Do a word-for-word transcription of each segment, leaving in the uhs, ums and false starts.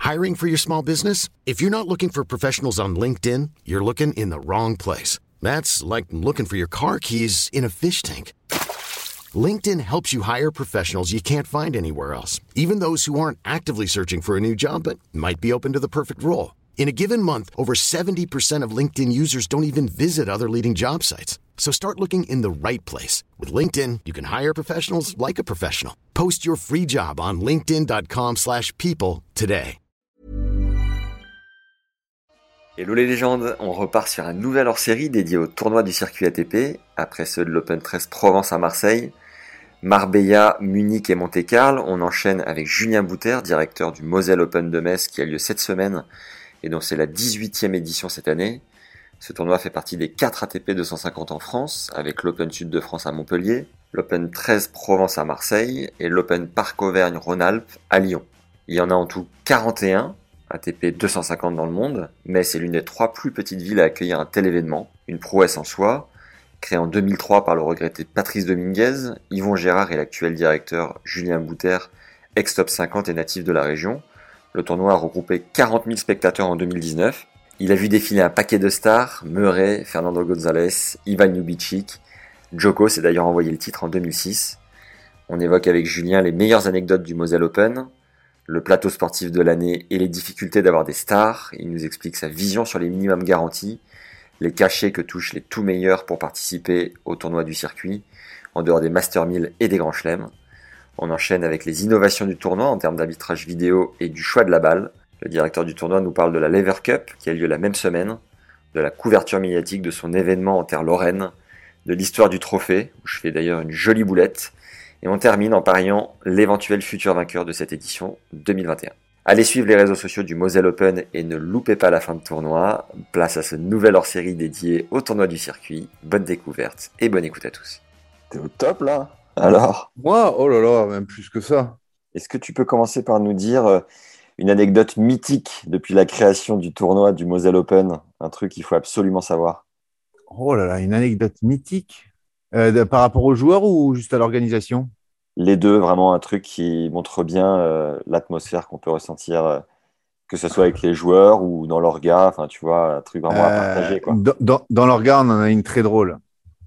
Hiring for your small business? If you're not looking for professionals on LinkedIn, you're looking in the wrong place. That's like looking for your car keys in a fish tank. LinkedIn helps you hire professionals you can't find anywhere else, even those who aren't actively searching for a new job but might be open to the perfect role. In a given month, over seventy percent of LinkedIn users don't even visit other leading job sites. So start looking in the right place. With LinkedIn, you can hire professionals like a professional. Post your free job on linkedin dot com slash people today. Hello les légendes, on repart sur un nouvel hors-série dédié au tournoi du circuit A T P, après ceux de l'Open treize Provence à Marseille. Marbella, Munich et Monte-Carlo, on enchaîne avec Julien Bouter, directeur du Moselle Open de Metz qui a lieu cette semaine et dont c'est la dix-huitième édition cette année. Ce tournoi fait partie des quatre A T P deux cent cinquante en France, avec l'Open Sud de France à Montpellier, l'Open treize Provence à Marseille et l'Open Parc Auvergne-Rhône-Alpes à Lyon. Il y en a en tout quarante et un A T P deux cent cinquante dans le monde, mais c'est l'une des trois plus petites villes à accueillir un tel événement, une prouesse en soi. Créé en deux mille trois par le regretté Patrice Dominguez, Yvon Gérard et l'actuel directeur Julien Bouter, ex-top cinquante et natif de la région. Le tournoi a regroupé quarante mille spectateurs en deux mille dix-neuf. Il a vu défiler un paquet de stars, Murray, Fernando González, Ivan Ljubicic. Djoko s'est d'ailleurs envoyé le titre en deux mille six. On évoque avec Julien les meilleures anecdotes du Moselle Open, le plateau sportif de l'année et les difficultés d'avoir des stars. Il nous explique sa vision sur les minimums garantis, les cachets que touchent les tout meilleurs pour participer au tournoi du circuit, en dehors des Master mille et des Grands Chelems. On enchaîne avec les innovations du tournoi en termes d'arbitrage vidéo et du choix de la balle. Le directeur du tournoi nous parle de la Lever Cup qui a lieu la même semaine, de la couverture médiatique de son événement en terre lorraine, de l'histoire du trophée, où je fais d'ailleurs une jolie boulette, et on termine en pariant l'éventuel futur vainqueur de cette édition deux mille vingt et un. Allez suivre les réseaux sociaux du Moselle Open et ne loupez pas la fin de tournoi. Place à ce nouvel hors-série dédié au tournoi du circuit. Bonne découverte et bonne écoute à tous. T'es au top là? Alors? Moi? Oh là là, même plus que ça. Est-ce que tu peux commencer par nous dire euh, une anecdote mythique depuis la création du tournoi du Moselle Open? Un truc qu'il faut absolument savoir. Oh là là, une anecdote mythique euh, de, par rapport aux joueurs ou juste à l'organisation? Les deux, vraiment un truc qui montre bien euh, l'atmosphère qu'on peut ressentir, euh, que ce soit avec les joueurs ou dans l'orga, enfin tu vois, un truc vraiment euh, à partager, quoi. Dans, dans, dans l'orga, on en a une très drôle.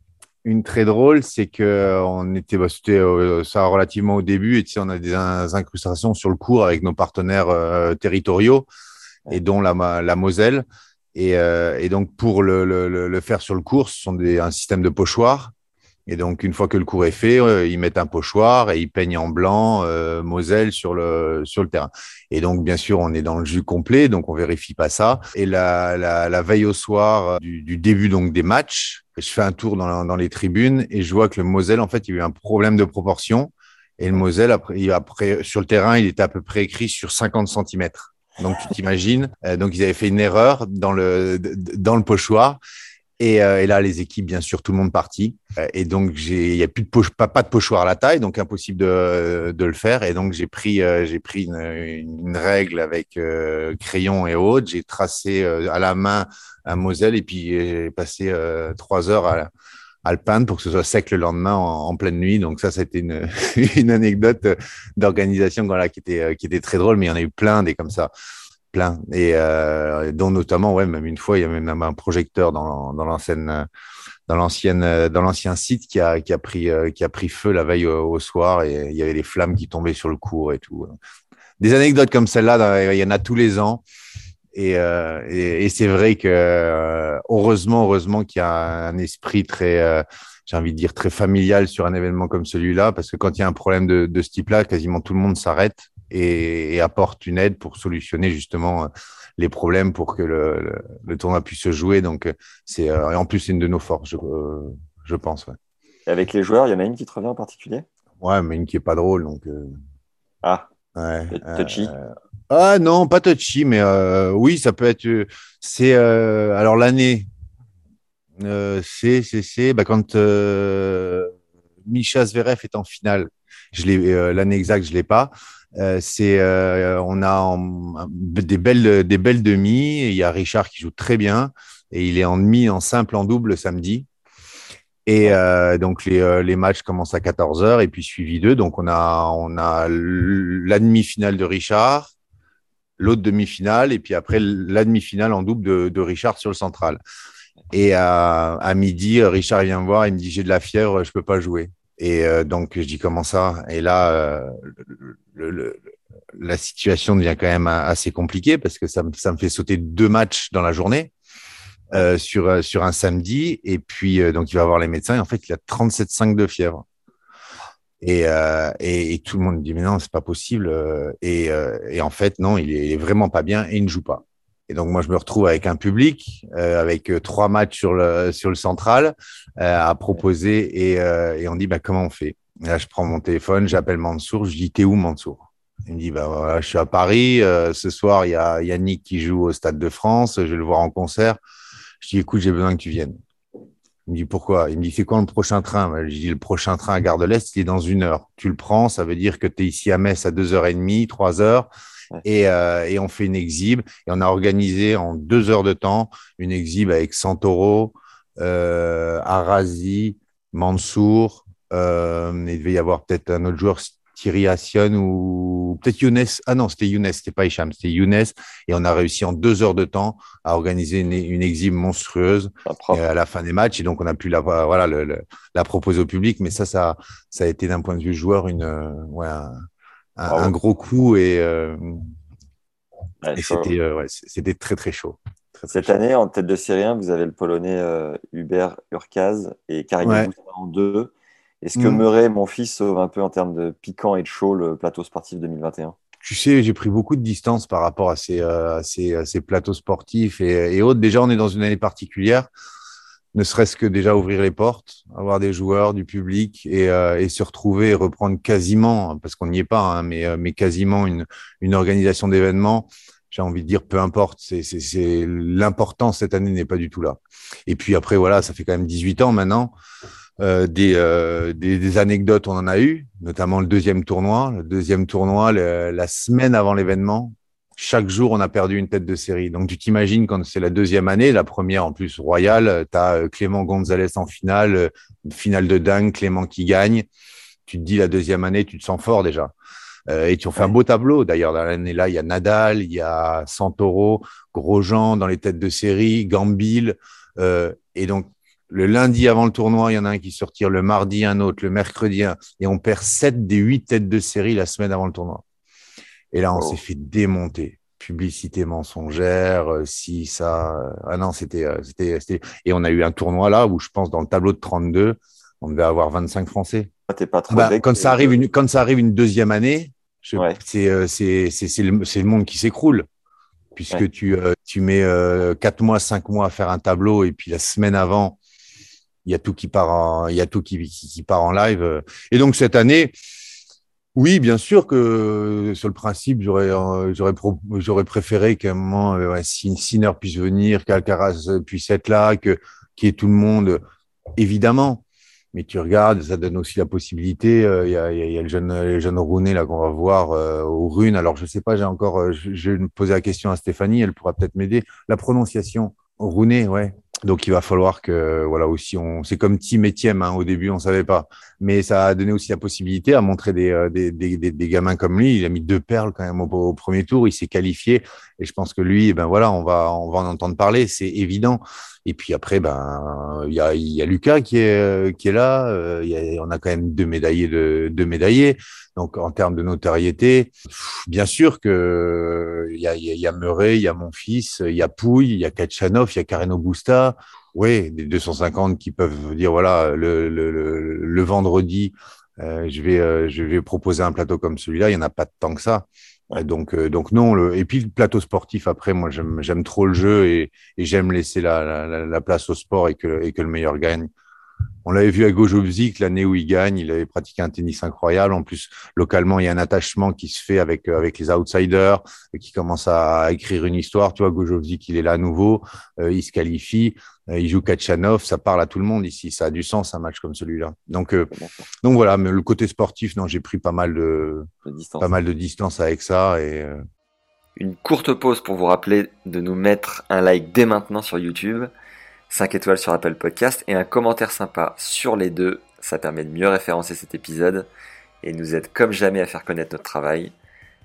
Une très drôle, c'est que on était, bah, c'était euh, ça relativement au début, et tu sais, on a des incrustations sur le cours avec nos partenaires euh, territoriaux, ouais. Et dont la, la Moselle. Et, euh, et donc pour le, le, le faire sur le cours, ce sont des, un système de pochoirs. Et donc, une fois que le cours est fait, euh, ils mettent un pochoir et ils peignent en blanc euh, Moselle sur le, sur le terrain. Et donc, bien sûr, on est dans le jus complet, donc on vérifie pas ça. Et la, la, la veille au soir du, du début donc des matchs, je fais un tour dans, dans les tribunes et je vois que le Moselle, en fait, il y a eu un problème de proportion. Et le Moselle, après, il, après sur le terrain, il était à peu près écrit sur cinquante centimètres. Donc, tu t'imagines. Euh, donc, ils avaient fait une erreur dans le, dans le pochoir. Et, euh, et là, les équipes, bien sûr, tout le monde parti. Euh, et donc, j'ai, il y a plus de poche, pas, pas de pochoir à la taille, donc impossible de, de le faire. Et donc, j'ai pris, euh, j'ai pris une, une règle avec euh, crayon et autres. J'ai tracé euh, à la main un Moselle et puis j'ai passé euh, trois heures à, à le peindre pour que ce soit sec le lendemain en, en pleine nuit. Donc ça, c'était une, une anecdote d'organisation voilà, qui était, qui était très drôle, mais il y en a eu plein des comme ça. Plein et euh, dont notamment ouais même une fois il y a même un projecteur dans dans l'ancienne dans l'ancienne dans l'ancien site qui a qui a pris qui a pris feu la veille au, au soir et il y avait des flammes qui tombaient sur le cours et tout. Des anecdotes comme celle-là, il y en a tous les ans et euh, et, et c'est vrai que heureusement heureusement qu'il y a un esprit très euh, j'ai envie de dire très familial sur un événement comme celui-là parce que quand il y a un problème de de ce type-là, quasiment tout le monde s'arrête et, et apporte une aide pour solutionner justement les problèmes pour que le, le, le tournoi puisse se jouer. Donc, c'est, euh, et en plus, c'est une de nos forces, je, euh, je pense. Ouais. Et avec les joueurs, il y en a une qui te revient en particulier? Ouais, mais une qui est pas drôle. Donc, euh... Ah, ouais, touchy euh... Ah non, pas touchy, mais euh, oui, ça peut être. C'est euh, alors l'année, euh, c'est c'est c'est bah, quand euh, Mischa Zverev est en finale. Je l'ai euh, l'année exacte, je l'ai pas. Euh, c'est euh, on a en, des belles des belles demi. Et il y a Richard qui joue très bien et il est en demi, en simple, en double samedi. Et euh, donc les euh, les matchs commencent à quatorze heures et puis suivi d'eux. Donc on a on a la demi-finale de Richard, l'autre demi-finale, et puis après la demi-finale en double de, de Richard sur le central. Et à, à midi, Richard vient me voir, il me dit j'ai de la fièvre, je peux pas jouer. Et euh, donc je dis comment ça? Et là, euh, le, le, la situation devient quand même assez compliquée parce que ça me, ça me fait sauter deux matchs dans la journée. Euh, sur euh, sur un samedi, et puis euh, donc il va voir les médecins, et en fait il a trente-sept virgule cinq de fièvre, et, euh, et et tout le monde dit mais non, c'est pas possible, euh, et euh, et en fait non, il est, il est vraiment pas bien et il ne joue pas. Et donc moi je me retrouve avec un public, euh, avec euh, trois matchs sur le sur le central euh, à proposer, et euh, et on dit bah comment on fait? Et là je prends mon téléphone, j'appelle Mansour, je dis t'es où Mansour? Il me dit bah voilà, je suis à Paris, euh, ce soir il y a Yannick qui joue au Stade de France, je vais le voir en concert. Je dis, écoute, j'ai besoin que tu viennes. Il me dit, pourquoi? Il me dit, c'est quand le prochain train? Je dis, le prochain train à Gare de l'Est, il est dans une heure. Tu le prends, ça veut dire que tu es ici à Metz à deux heures trente, trois heures, et, euh, et on fait une exhibe. Et on a organisé en deux heures de temps une exhibe avec Santoro, euh, Arazi, Mansour, euh, il devait y avoir peut-être un autre joueur, Thierry Assion, ou peut-être Younes. Ah non, c'était Younes, c'était pas Hicham, c'était Younes. Et on a réussi en deux heures de temps à organiser une, une exhibe monstrueuse euh, à la fin des matchs. Et donc, on a pu la, voilà, le, le, la proposer au public. Mais ça, ça, ça a été d'un point de vue joueur une, euh, ouais, un, un, un gros coup. Et, euh, ouais, et c'était, euh, ouais, c'était très, très chaud. Très, très Cette chaud. année, en tête de série un, vous avez le Polonais euh, Hubert Urkaz et Karim Ouais. Boussin en deux. Est-ce que Mmh. Murray, mon fils, sauve un peu en termes de piquant et de chaud le plateau sportif deux mille vingt et un? Tu sais, j'ai pris beaucoup de distance par rapport à ces, euh, à ces, à ces plateaux sportifs et, et autres. Déjà, on est dans une année particulière, ne serait-ce que déjà ouvrir les portes, avoir des joueurs, du public, et, euh, et se retrouver et reprendre quasiment, parce qu'on n'y est pas, hein, mais, mais quasiment une, une organisation d'événements. J'ai envie de dire, peu importe, c'est, c'est, c'est l'important cette année n'est pas du tout là. Et puis après, voilà, ça fait quand même dix-huit ans maintenant. Euh, des, euh, des, des anecdotes, on en a eu, notamment le deuxième tournoi. Le deuxième tournoi, le, la semaine avant l'événement, chaque jour, on a perdu une tête de série. Donc, tu t'imagines quand c'est la deuxième année, la première en plus royale, tu as Clément Gonzalez en finale, une finale de dingue, Clément qui gagne. Tu te dis la deuxième année, tu te sens fort déjà. Euh, et tu en fais ouais. un beau tableau. D'ailleurs, dans l'année-là, il y a Nadal, il y a Santoro, Grosjean dans les têtes de série, Gambil. Euh, et donc, le lundi avant le tournoi, il y en a un qui se retire, le mardi, un autre, le mercredi, un, et on perd sept des huit têtes de série la semaine avant le tournoi. Et là, on oh. s'est fait démonter. Publicité mensongère, euh, si, ça. Euh, ah non, c'était, euh, c'était, c'était. Et on a eu un tournoi là où je pense dans le tableau de trente-deux, on devait avoir vingt-cinq Français. T'es pas trop bah, quand, ça arrive une, quand ça arrive une deuxième année, je, ouais. c'est, euh, c'est, c'est, c'est, le, c'est le monde qui s'écroule. Puisque ouais. tu, euh, tu mets euh, quatre mois, cinq mois à faire un tableau, et puis la semaine avant, il y a tout qui part en, il y a tout qui, qui, qui part en live. Et donc, cette année, oui, bien sûr que sur le principe, j'aurais, euh, j'aurais, pro, j'aurais préféré qu'à un moment, euh, ouais, Sinner puisse venir, qu'Alcaraz puisse être là, que, qu'il y ait tout le monde, évidemment. Mais tu regardes, ça donne aussi la possibilité. Il euh, y, a, y, a, y a le jeune, le jeune Rooney là qu'on va voir euh, au Rune. Alors, je sais pas, j'ai encore, euh, je, je vais me poser la question à Stéphanie, elle pourra peut-être m'aider. La prononciation, Rooney, ouais. Donc, il va falloir que, voilà, aussi, on, c'est comme Tim et Thiem, hein, au début, on savait pas. Mais ça a donné aussi la possibilité à montrer des, euh, des, des, des, des gamins comme lui. Il a mis deux perles quand même au, au premier tour. Il s'est qualifié. Et je pense que lui, ben voilà, on va, on va en entendre parler. C'est évident. Et puis après, ben, il y a, il y a Lucas qui est, qui est là. Euh, il y a, on a quand même deux médaillés de, deux médaillés. Donc, en termes de notoriété, bien sûr que il y a, il y a Murray, il y a mon fils, il y a Pouille, il y a Kachanov, il y a Carreno Busta. Oui, des deux cent cinquante qui peuvent dire, voilà, le, le, le, le vendredi, euh, je vais, euh, je vais proposer un plateau comme celui-là. Il y en a pas tant que ça. Donc, euh, donc non. Le, et puis le plateau sportif. Après, moi, j'aime, j'aime trop le jeu et, et j'aime laisser la, la, la place au sport et que, et que le meilleur gagne. On l'avait vu à Gojowczyk l'année où il gagne. Il avait pratiqué un tennis incroyable. En plus, localement, il y a un attachement qui se fait avec avec les outsiders, qui commence à écrire une histoire. Tu vois, Gojowczyk, il est là à nouveau. Euh, il se qualifie. Euh, il joue Kachanov. Ça parle à tout le monde ici. Ça a du sens un match comme celui-là. Donc, euh, donc voilà. Mais le côté sportif, non, j'ai pris pas mal de, de pas mal de distance avec ça et. Euh... Une courte pause pour vous rappeler de nous mettre un like dès maintenant sur YouTube. cinq étoiles sur Apple Podcast et un commentaire sympa sur les deux. Ça permet de mieux référencer cet épisode et nous aide comme jamais à faire connaître notre travail.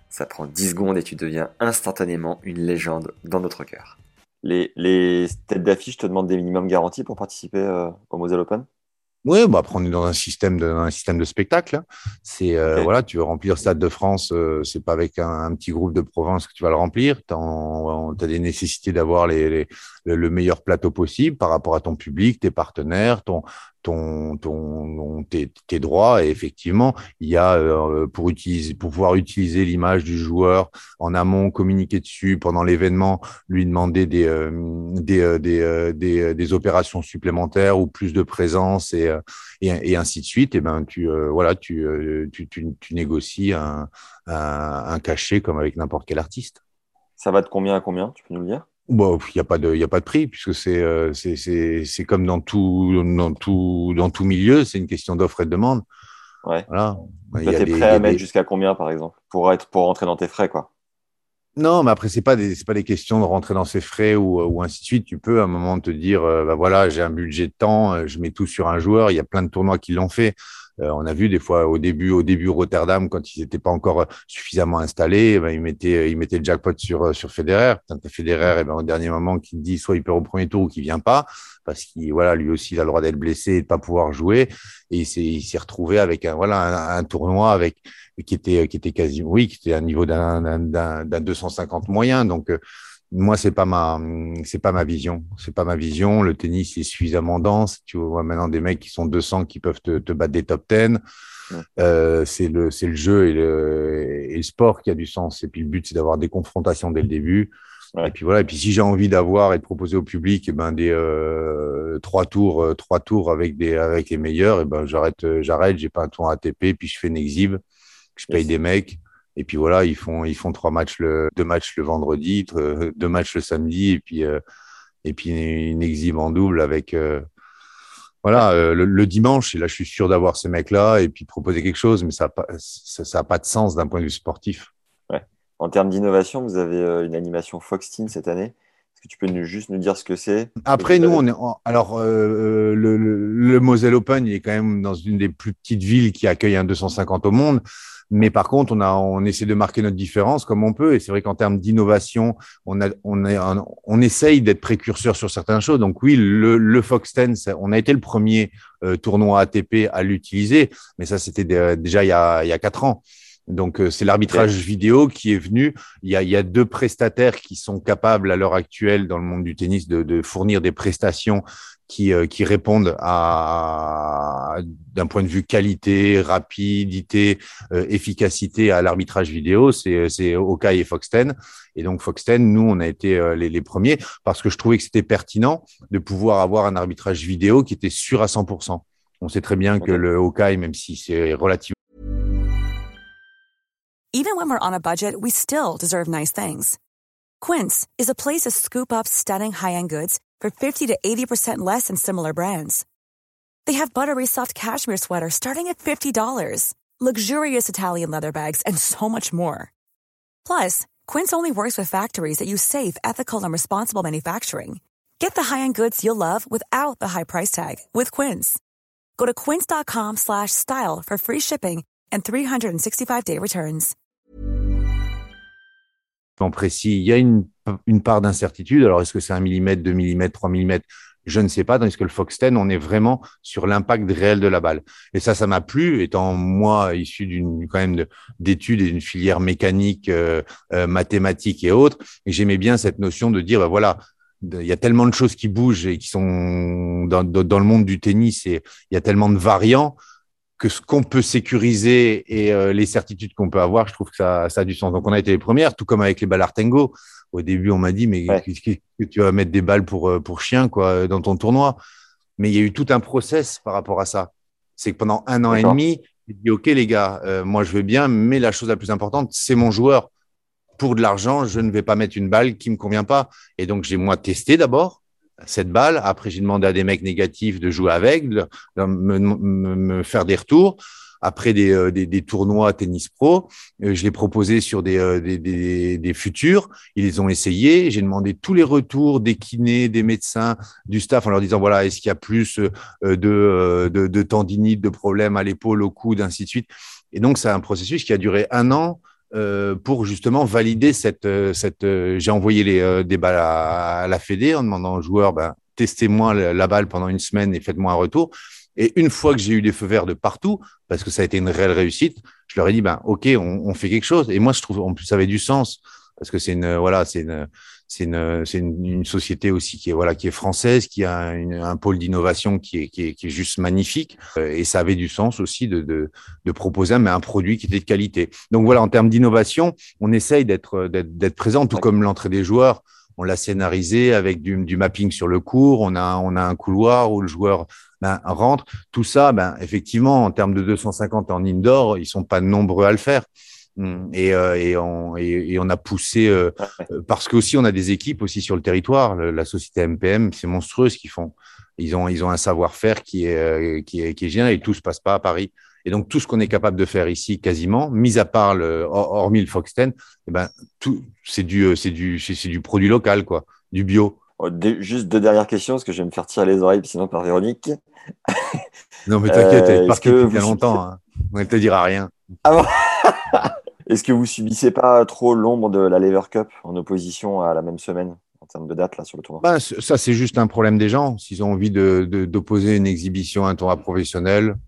Ça prend dix secondes et tu deviens instantanément une légende dans notre cœur. Les, les têtes d'affiche te demandent des minimums garantis pour participer euh, au Moselle Open? Oui, bah après on est dans un système de, un système de spectacle. Hein. C'est euh, Ok. voilà, tu veux remplir le Stade de France, euh, c'est pas avec un, un petit groupe de province que tu vas le remplir. Tu as des nécessités d'avoir les, les, le, le meilleur plateau possible par rapport à ton public, tes partenaires, ton ton ton tes, tes droits. Et effectivement, il y a euh, pour utiliser pour pouvoir utiliser l'image du joueur en amont, communiquer dessus pendant l'événement, lui demander des euh, des, euh, des, euh, des euh, des opérations supplémentaires ou plus de présence et euh, et, et ainsi de suite. Et ben tu euh, voilà tu, euh, tu tu tu négocies un, un un cachet comme avec n'importe quel artiste. Ça va de combien à combien, tu peux nous le dire? Bon, il y a pas de il y a pas de prix puisque c'est euh, c'est c'est c'est comme dans tout dans tout dans tout milieu, c'est une question d'offre et de demande. Ouais. Voilà. Il Toi, y a t'es des prêt il y à a mettre des jusqu'à combien, par exemple, pour être pour rentrer dans tes frais, quoi? Non, mais après, c'est pas des, c'est pas des questions de rentrer dans ses frais ou, ou ainsi de suite. Tu peux à un moment te dire, euh, bah voilà, j'ai un budget de temps, euh, je mets tout sur un joueur. Il y a plein de tournois qui l'ont fait. Euh, on a vu des fois au début, au début Rotterdam, quand ils n'étaient pas encore euh, suffisamment installés, eh ben, ils mettaient, ils mettaient le jackpot sur euh, sur Federer. Quand t'as Federer, et ben au dernier moment, qui te dit soit il perd au premier tour ou qu'il vient pas, parce qu'il voilà, lui aussi il a le droit d'être blessé et de pas pouvoir jouer. Et il s'est, il s'est retrouvé avec un voilà un, un tournoi avec qui était qui était quasi oui qui était à un niveau d'un d'un d'un deux cent cinquante moyen. Donc euh, moi c'est pas ma c'est pas ma vision, c'est pas ma vision. Le tennis est suffisamment dense, tu vois maintenant des mecs qui sont deux cents qui peuvent te, te battre des top dix. Ouais. Euh, c'est le c'est le jeu et le et le sport qui a du sens, et puis le but c'est d'avoir des confrontations dès le début. Ouais. Et puis voilà, et puis si j'ai envie d'avoir et de proposer au public, eh ben des euh, trois tours euh, trois tours avec des avec les meilleurs, et ben j'arrête euh, j'arrête j'ai pas un tour A T P, puis je fais une exhibe, je paye Yes. des mecs, et puis voilà, ils font ils font trois matchs le deux matchs le vendredi, euh, deux matchs le samedi, et puis euh, et puis une exhibe en double avec euh, voilà euh, le, le dimanche. Et là, je suis sûr d'avoir ces mecs-là et puis proposer quelque chose, mais ça a pas ça, ça a pas de sens d'un point de vue sportif. Ouais. En termes d'innovation, vous avez euh, une animation Fox Teen cette année. Est-ce que tu peux nous, juste nous dire ce que c'est? Ce que Après, vous nous, avez- on est en- alors euh, le, le, le Moselle Open, il est quand même dans une des plus petites villes qui accueille un deux cent cinquante au monde. Mais par contre, on a, on essaie de marquer notre différence comme on peut. Et c'est vrai qu'en termes d'innovation, on a, on est, on essaye d'être précurseur sur certaines choses. Donc oui, le, le Fox dix, on a été le premier euh, tournoi A T P à l'utiliser, mais ça, c'était de- déjà il y a, il y a quatre ans. Donc, euh, c'est l'arbitrage vidéo qui est venu. Il y a, il y a deux prestataires qui sont capables à l'heure actuelle dans le monde du tennis de, de fournir des prestations qui, euh, qui répondent à, d'un point de vue qualité, rapidité, euh, efficacité à l'arbitrage vidéo. C'est, c'est Okai et Fox dix. Et donc, Fox dix, nous, on a été euh, les, les premiers parce que je trouvais que c'était pertinent de pouvoir avoir un arbitrage vidéo qui était sûr à cent pour cent. On sait très bien que Ok. le Okai, même si c'est relativement Even when we're on a budget, we still deserve nice things. Quince is a place to scoop up stunning high-end goods for fifty to eighty percent less than similar brands. They have buttery soft cashmere sweaters starting at fifty dollars, luxurious Italian leather bags, and so much more. Plus, Quince only works with factories that use safe, ethical, and responsible manufacturing. Get the high-end goods you'll love without the high price tag with Quince. Go to quince.com slash style for free shipping and three sixty-five day returns. précis. Il y a une, une part d'incertitude. Alors, est-ce que c'est un millimètre, deux millimètres, trois millimètres? Je ne sais pas. Tandis que le Fox dix, on est vraiment sur l'impact réel de la balle. Et ça, ça m'a plu, étant moi issu d'une quand même de, d'études et d'une filière mécanique, euh, euh, mathématique et autres. Et j'aimais bien cette notion de dire, bah voilà, il y a tellement de choses qui bougent et qui sont dans, dans le monde du tennis, et il y a tellement de variants que ce qu'on peut sécuriser et euh, les certitudes qu'on peut avoir, je trouve que ça, ça a du sens. Donc, on a été les premières, tout comme avec les balles Artengo. Au début, on m'a dit, mais Ouais. qu'est-ce que tu vas mettre des balles pour, euh, pour chiens, quoi, dans ton tournoi? Mais il y a eu tout un process par rapport à ça. C'est que pendant un an et D'accord. demi, j'ai dit, OK, les gars, euh, moi, je veux bien, mais la chose la plus importante, c'est mon joueur. Pour de l'argent, je ne vais pas mettre une balle qui me convient pas. Et donc, j'ai moi testé d'abord cette balle. Après, j'ai demandé à des mecs négatifs de jouer avec, de, de me, me, me faire des retours. Après des, euh, des, des tournois tennis pro, euh, je l'ai proposé sur des, euh, des, des, des futurs. Ils les ont essayés. J'ai demandé tous les retours des kinés, des médecins, du staff en leur disant, voilà, est-ce qu'il y a plus euh, de, euh, de, de tendinite, de problèmes à l'épaule, au coude, ainsi de suite. Et donc, c'est un processus qui a duré un an euh, pour justement valider cette, cette. Euh, j'ai envoyé les, euh, des balles à, à la Fédé en demandant aux joueurs, ben, testez-moi la, la balle pendant une semaine et faites-moi un retour. Et une fois que j'ai eu des feux verts de partout, parce que ça a été une réelle réussite, je leur ai dit, ben, OK, on, on fait quelque chose. Et moi, je trouve, en plus, ça avait du sens, parce que c'est une, voilà, c'est une, c'est une, c'est une, une société aussi qui est, voilà, qui est française, qui a une, un pôle d'innovation qui est, qui est, qui est juste magnifique. Et ça avait du sens aussi de, de, de proposer un, mais un produit qui était de qualité. Donc voilà, en termes d'innovation, on essaye d'être, d'être, d'être présent, tout comme l'entrée des joueurs. On l'a scénarisé avec du, du mapping sur le court. On a, on a un couloir où le joueur ben, rentre. Tout ça, ben, effectivement, en termes de deux cent cinquante en indoor, ils sont pas nombreux à le faire. Et, euh, et, on, et, et on a poussé euh, parce qu'aussi on a des équipes aussi sur le territoire. Le, la société M P M, c'est monstrueux ce qu'ils font. Ils ont, ils ont un savoir-faire qui est, euh, qui est, qui est génial et tout se passe pas à Paris. Et donc tout ce qu'on est capable de faire ici, quasiment, mis à part le, hormis le Fox dix, eh ben tout, c'est du, c'est du, c'est, c'est du produit local, quoi, du bio. Juste deux dernières questions parce que je vais me faire tirer les oreilles sinon par Véronique. Non mais t'inquiète, elle est euh, partie depuis longtemps. Hein. On ne te dira rien. Ah bon. Est-ce que vous subissez pas trop l'ombre de la Lever Cup en opposition à la même semaine en termes de date là sur le tournoi? Ben, ça, c'est juste un problème des gens. S'ils ont envie de, de, d'opposer une exhibition à un tournoi professionnel,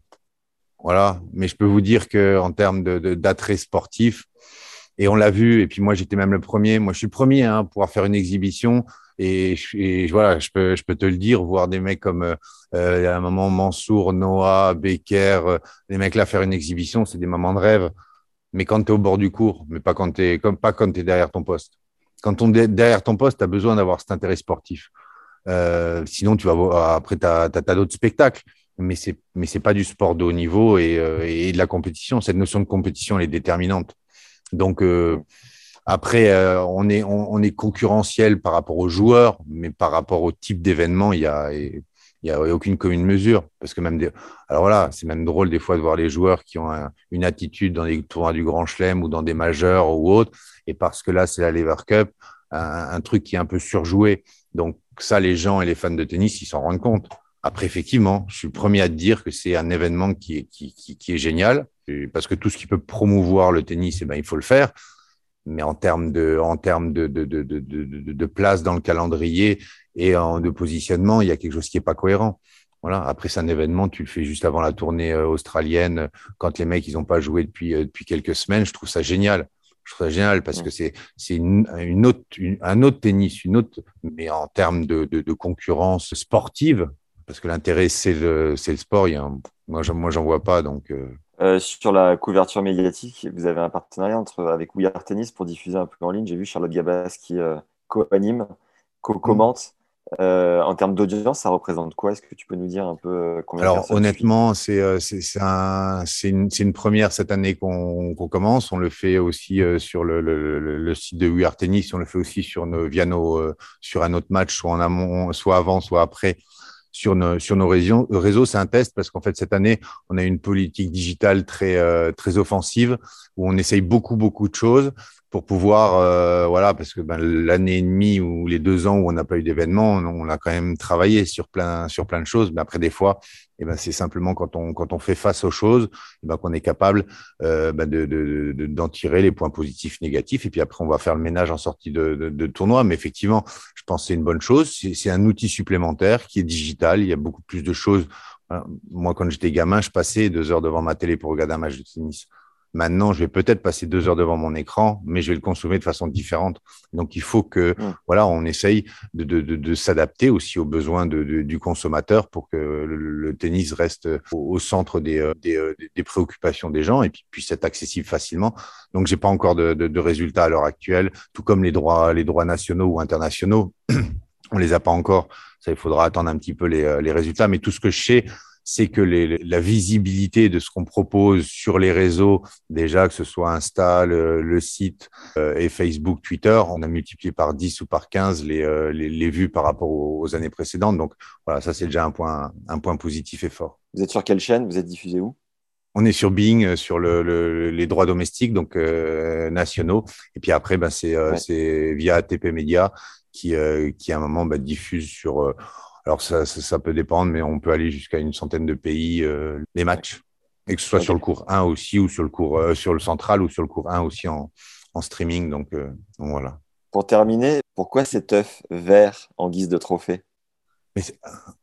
voilà. Mais je peux vous dire qu'en termes de, de, d'attrait sportif, et on l'a vu, et puis moi, j'étais même le premier. Moi, je suis le premier hein, à pouvoir faire une exhibition. Et, et voilà, je peux, je peux te le dire, voir des mecs comme euh, à un moment Mansour, Noah, Becker, euh, les mecs là faire une exhibition, c'est des moments de rêve. Mais quand tu es au bord du court, mais pas quand tu es comme pas quand tu es derrière ton poste. Quand tu es derrière ton poste, tu as besoin d'avoir cet intérêt sportif. Euh, sinon, tu vas voir, après, tu as d'autres spectacles. Mais c'est mais c'est pas du sport de haut niveau et, euh, et de la compétition. Cette notion de compétition, elle est déterminante. Donc, euh, après, euh, on, est, on, on est concurrentiel par rapport aux joueurs, mais par rapport au type d'événement, il y a. Et, il n'y a aucune commune mesure. Parce que même des... Alors voilà, c'est même drôle des fois de voir les joueurs qui ont un, une attitude dans des tournois du Grand Chelem ou dans des majeurs ou autres. Et parce que là, c'est la Lever Cup, un, un truc qui est un peu surjoué. Donc ça, les gens et les fans de tennis, ils s'en rendent compte. Après, effectivement, je suis le premier à te dire que c'est un événement qui est, qui, qui, qui est génial. Parce que tout ce qui peut promouvoir le tennis, eh ben, il faut le faire. Mais en termes de, en termes de, de, de, de, de, de place dans le calendrier et en, de positionnement, il y a quelque chose qui est pas cohérent. Voilà. Après, c'est un événement, tu le fais juste avant la tournée australienne, quand les mecs, ils ont pas joué depuis, depuis quelques semaines. Je trouve ça génial. Je trouve ça génial parce que c'est, c'est une, une autre, une, un autre tennis, une autre, mais en termes de, de, de concurrence sportive, parce que l'intérêt, c'est le, c'est le sport. Il y a un, moi, j'en, moi, j'en vois pas, donc, euh, Euh, sur la couverture médiatique, vous avez un partenariat entre, avec We Are Tennis pour diffuser un peu en ligne. J'ai vu Charlotte Gabas qui euh, co-anime, co-commente. Euh, en termes d'audience, ça représente quoi? Est-ce que tu peux nous dire un peu euh, combien de Alors personnes honnêtement, c'est euh, c'est c'est un, c'est une, c'est une première cette année qu'on qu'on commence. On le fait aussi euh, sur le, le, le, le site de We Are Tennis. On le fait aussi sur nos via nos euh, sur un autre match, soit en amont, soit avant, soit après. Sur nos, sur nos réseaux, réseaux, c'est un test parce qu'en fait, cette année, on a une politique digitale très, euh, très offensive où on essaye beaucoup, beaucoup de choses pour pouvoir, euh, voilà, parce que ben, l'année et demie ou les deux ans où on n'a pas eu d'événement, on, on a quand même travaillé sur plein, sur plein de choses. Mais après, des fois, eh ben, c'est simplement quand on, quand on fait face aux choses, eh ben, qu'on est capable euh, ben, de, de, de, d'en tirer les points positifs, négatifs. Et puis après, on va faire le ménage en sortie de, de, de tournoi. Mais effectivement, je pense que c'est une bonne chose. C'est, c'est un outil supplémentaire qui est digital. Il y a beaucoup plus de choses. Moi, quand j'étais gamin, je passais deux heures devant ma télé pour regarder un match de tennis. Maintenant, je vais peut-être passer deux heures devant mon écran, mais je vais le consommer de façon différente. Donc, il faut que, mmh. voilà, on essaye de, de, de, de s'adapter aussi aux besoins de, de, du consommateur pour que le, le tennis reste au, au centre des, des, des préoccupations des gens et puis puisse être accessible facilement. Donc, j'ai pas encore de, de, de résultats à l'heure actuelle, tout comme les droits, les droits nationaux ou internationaux. On les a pas encore. Ça, il faudra attendre un petit peu les, les résultats. Mais tout ce que je sais, c'est que les, la visibilité de ce qu'on propose sur les réseaux, déjà que ce soit Insta, le, le site euh, et Facebook, Twitter, on a multiplié par dix ou par quinze les, euh, les, les vues par rapport aux, aux années précédentes. Donc voilà, ça c'est déjà un point, un point positif et fort. Vous êtes sur quelle chaîne? Vous êtes diffusé où? On est sur Bing, sur le, le, les droits domestiques, donc euh, nationaux. Et puis après, ben, c'est, euh, ouais. c'est via A T P Media qui, euh, qui à un moment ben, diffuse sur... Euh, Alors, ça, ça, ça peut dépendre, mais on peut aller jusqu'à une centaine de pays, euh, les matchs. Et que ce soit Ok. sur le cours un aussi, ou sur le cours euh, sur le central, ou sur le cours un aussi en, en streaming. Donc, euh, donc voilà. Pour terminer, pourquoi cet œuf vert en guise de trophée? Mais c'est-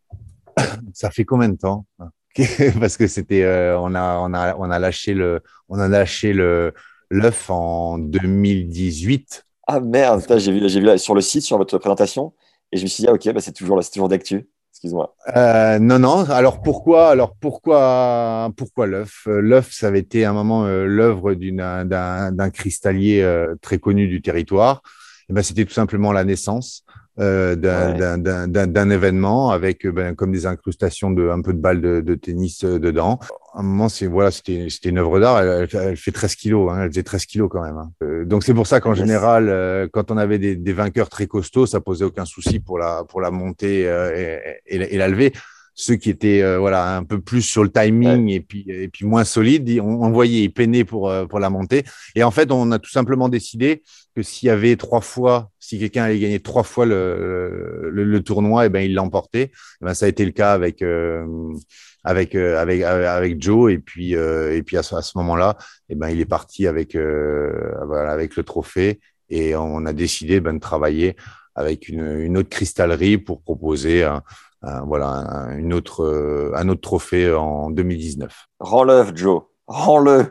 ça fait combien de temps? Parce que c'était, euh, on a, on a, on a lâché le, on a lâché le l'œuf en deux mille dix-huit. Ah merde, Parce que, putain, j'ai vu, j'ai vu là, sur le site, sur votre présentation, et je me suis dit, ah ok, bah, c'est toujours, c'est toujours d'actu. Excuse-moi. euh, non, non. Alors pourquoi, alors pourquoi, pourquoi l'œuf? Euh, L'œuf, ça avait été à un moment euh, l'œuvre d'une, d'un, d'un cristallier euh, très connu du territoire. Et ben, c'était tout simplement la naissance euh, d'un, Ouais. d'un, d'un, d'un d'un événement avec euh, ben, comme des incrustations de un peu de balles de, de tennis euh, dedans. À un moment, c'est voilà, c'était c'était une œuvre d'art. Elle, elle fait elle fait treize kilos, hein, elle faisait treize kilos quand même. Hein. Euh, donc c'est pour ça Ah, qu'en yes. général, euh, quand on avait des, des vainqueurs très costauds, ça posait aucun souci pour la pour la montée euh, et, et, la- et la levée. Ceux qui étaient euh, voilà un peu plus sur le Ouais. timing et puis et puis moins solides, ils- on, on voyait ils peinaient pour euh, pour la montée. Et en fait, on a tout simplement décidé que s'il y avait trois fois, si quelqu'un allait gagner trois fois le, le, le tournoi, et ben il l'emportait. Et ben ça a été le cas avec euh, avec euh, avec avec Joe. Et puis euh, et puis à ce, à ce moment-là, et ben il est parti avec euh, voilà, avec le trophée. Et on a décidé ben, de travailler avec une, une autre cristallerie pour proposer un, un, voilà un, une autre euh, un autre trophée en deux mille dix-neuf. Rends l'œuf, Joe. Rends-le.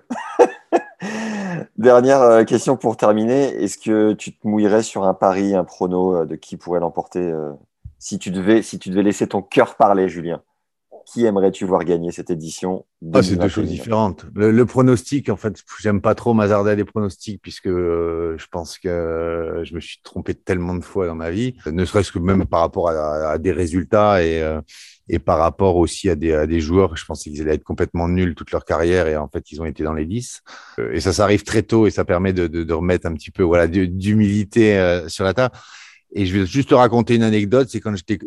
Dernière euh, question pour terminer. Est-ce que tu te mouillerais sur un pari, un prono euh, de qui pourrait l'emporter euh, si tu devais, si tu devais laisser ton cœur parler, Julien? Qui aimerais-tu voir gagner cette édition Ah, c'est deux choses deux mille vingt et un? différentes. Le, le pronostic, en fait, j'aime pas trop m'hasarder des pronostics puisque euh, je pense que je me suis trompé tellement de fois dans ma vie, ne serait-ce que même par rapport à, à des résultats et, euh, et par rapport aussi à des, à des joueurs. Je pensais qu'ils allaient être complètement nuls toute leur carrière et en fait, ils ont été dans les dix. Euh, Et ça, ça arrive très tôt et ça permet de, de, de remettre un petit peu voilà, d'humilité euh, sur la table. Et je vais juste te raconter une anecdote. C'est quand j'étais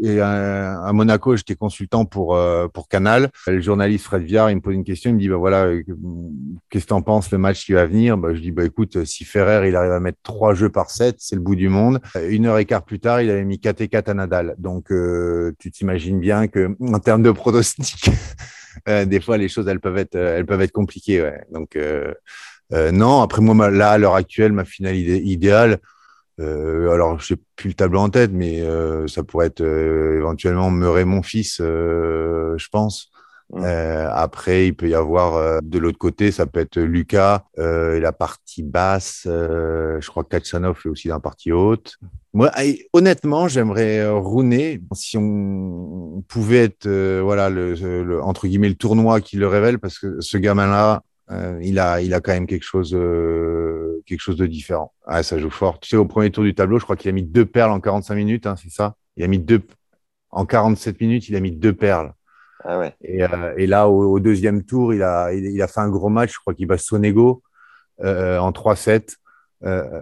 à Monaco, j'étais consultant pour euh, pour Canal. Le journaliste Fred Viard, il me pose une question. Il me dit bah voilà, euh, qu'est-ce que t'en penses le match qui va venir? Bah je dis bah écoute, si Ferrer il arrive à mettre trois jeux par set, c'est le bout du monde. Une heure et quart plus tard, il avait mis quatre et quatre à Nadal. Donc euh, tu t'imagines bien que en termes de pronostic, euh, des fois les choses elles peuvent être elles peuvent être compliquées. Ouais. Donc euh, euh, non. Après moi là à l'heure actuelle, ma finale idé- idéale. Euh, alors, je n'ai plus le tableau en tête, mais euh, ça pourrait être euh, éventuellement Murray, mon fils, euh, je pense. Hmm. Euh, après, il peut y avoir euh, de l'autre côté, ça peut être Lucas euh, et la partie basse. Euh, je crois que Kachanov est aussi dans la partie haute. Moi, et, honnêtement, j'aimerais euh, Rooney. Si on, on pouvait être, euh, voilà, le, le, entre guillemets, le tournoi qui le révèle, parce que ce gamin-là, euh, il a, il a quand même quelque chose, euh, quelque chose de différent. Ah, ça joue fort. Tu sais, au premier tour du tableau, je crois qu'il a mis deux perles en quarante-cinq minutes, hein, c'est ça? Il a mis deux, en quarante-sept minutes, il a mis deux perles. Ah ouais. Et, euh, et là, au, au deuxième tour, il a, il, il a fait un gros match. Je crois qu'il bat Sonego euh, en trois sept. Euh,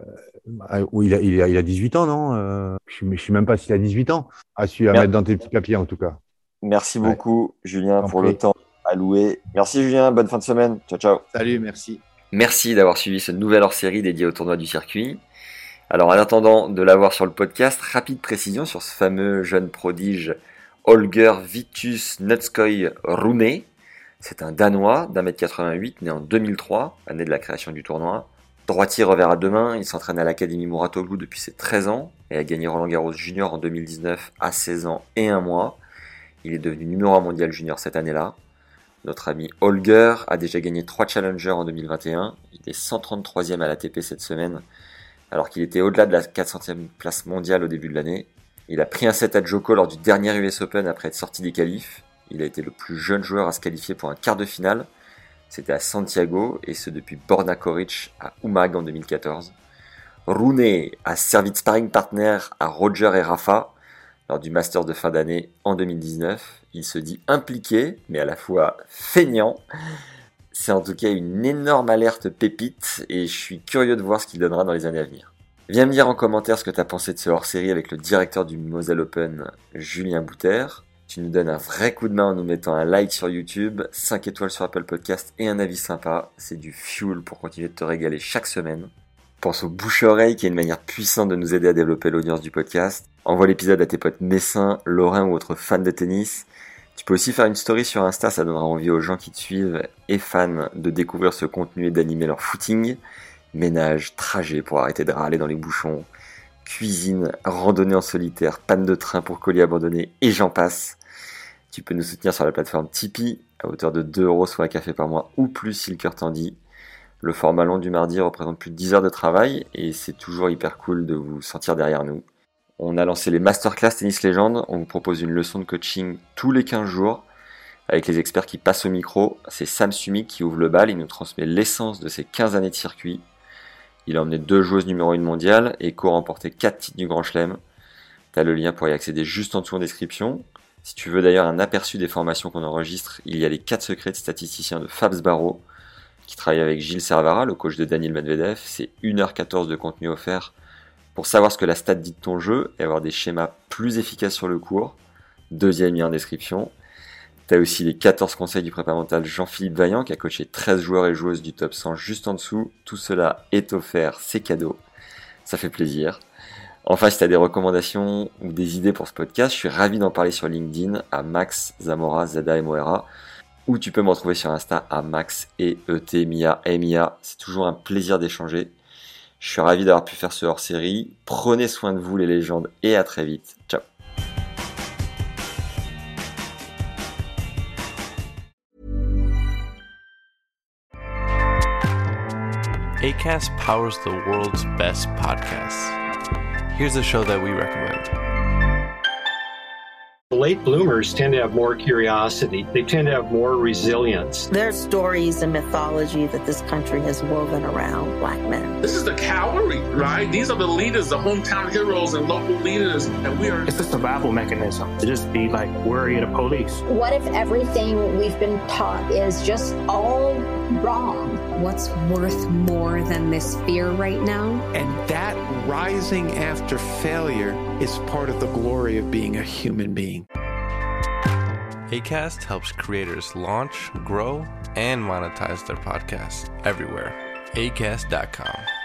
où il a, il, a, il a dix-huit ans, non euh, Je ne sais même pas s'il a dix-huit ans. Ah, celui à Mer- mettre dans tes petits papiers, en tout cas. Merci Ouais, beaucoup, Julien, t'en pour le prie. temps alloué. Merci, Julien. Bonne fin de semaine. Ciao, ciao. Salut, merci. Merci d'avoir suivi ce nouvel hors-série dédié au tournoi du circuit. Alors, en attendant de l'avoir sur le podcast, rapide précision sur ce fameux jeune prodige Holger Vitus Nutskoy Rune. C'est un Danois d'un mètre quatre-vingt-huit, né en deux mille trois, année de la création du tournoi. Droitier revers à deux mains, il s'entraîne à l'Académie Mouratoglou depuis ses treize ans et a gagné Roland Garros Junior en deux mille dix-neuf à seize ans et un mois. Il est devenu numéro un mondial junior cette année-là. Notre ami Holger a déjà gagné trois Challengers en deux mille vingt et un. Il est cent trente-troisième à l'A T P cette semaine, alors qu'il était au-delà de la quatre centième place mondiale au début de l'année. Il a pris un set à Djoko lors du dernier U S Open après être sorti des qualifs. Il a été le plus jeune joueur à se qualifier pour un quart de finale. C'était à Santiago, et ce depuis Borna Koric à Umag en deux mille quatorze. Rune a servi de sparring partner à Roger et Rafa lors du Masters de fin d'année en deux mille dix-neuf. Il se dit impliqué, mais à la fois feignant. C'est en tout cas une énorme alerte pépite, et je suis curieux de voir ce qu'il donnera dans les années à venir. Viens me dire en commentaire ce que tu as pensé de ce hors-série avec le directeur du Moselle Open, Julien Bouter. Tu nous donnes un vrai coup de main en nous mettant un like sur YouTube, cinq étoiles sur Apple Podcast et un avis sympa. C'est du fuel pour continuer de te régaler chaque semaine. Pense au bouche-oreille qui est une manière puissante de nous aider à développer l'audience du podcast. Envoie l'épisode à tes potes messins, lorrains ou autres fans de tennis. Tu peux aussi faire une story sur Insta, ça donnera envie aux gens qui te suivent et fans de découvrir ce contenu et d'animer leur footing. Ménage, trajet pour arrêter de râler dans les bouchons, cuisine, randonnée en solitaire, panne de train pour colis abandonnés et j'en passe. Tu peux nous soutenir sur la plateforme Tipeee à hauteur de deux euros soit un café par mois ou plus si le cœur t'en dit. Le format long du mardi représente plus de dix heures de travail et c'est toujours hyper cool de vous sentir derrière nous. On a lancé les Masterclass Tennis Légende, on vous propose une leçon de coaching tous les quinze jours avec les experts qui passent au micro. C'est Sam Sumik qui ouvre le bal, il nous transmet l'essence de ses quinze années de circuit. Il a emmené deux joueuses numéro un mondiale et co-remporté quatre titres du Grand Chelem. T'as le lien pour y accéder juste en dessous en description. Si tu veux d'ailleurs un aperçu des formations qu'on enregistre, il y a les quatre secrets de statisticien de Fabs Barreau, qui travaille avec Gilles Servara, le coach de Daniil Medvedev. C'est une heure quatorze de contenu offert pour savoir ce que la stat dit de ton jeu et avoir des schémas plus efficaces sur le court. Deuxième lien en description. T'as aussi les quatorze conseils du prépa mental Jean-Philippe Vaillant qui a coaché treize joueurs et joueuses du top cent juste en dessous. Tout cela est offert, c'est cadeau. Ça fait plaisir. Enfin, si t'as des recommandations ou des idées pour ce podcast, je suis ravi d'en parler sur LinkedIn à Max Zamora Zada Moera ou tu peux me retrouver sur Insta à Max E E T Mia M I A. C'est toujours un plaisir d'échanger. Je suis ravi d'avoir pu faire ce hors-série. Prenez soin de vous les légendes et à très vite. Ciao. Acast powers the world's best podcasts. Here's a show that we recommend. Late bloomers tend to have more curiosity. They tend to have more resilience. There's stories and mythology that this country has woven around Black men. This is the cavalry, right? These are the leaders, the hometown heroes and local leaders. And we are... It's a survival mechanism to just be like worried of police. What if everything we've been taught is just all wrong? What's worth more than this fear right now? And that rising after failure is part of the glory of being a human being. Acast helps creators launch, grow, and monetize their podcasts everywhere. acast dot com.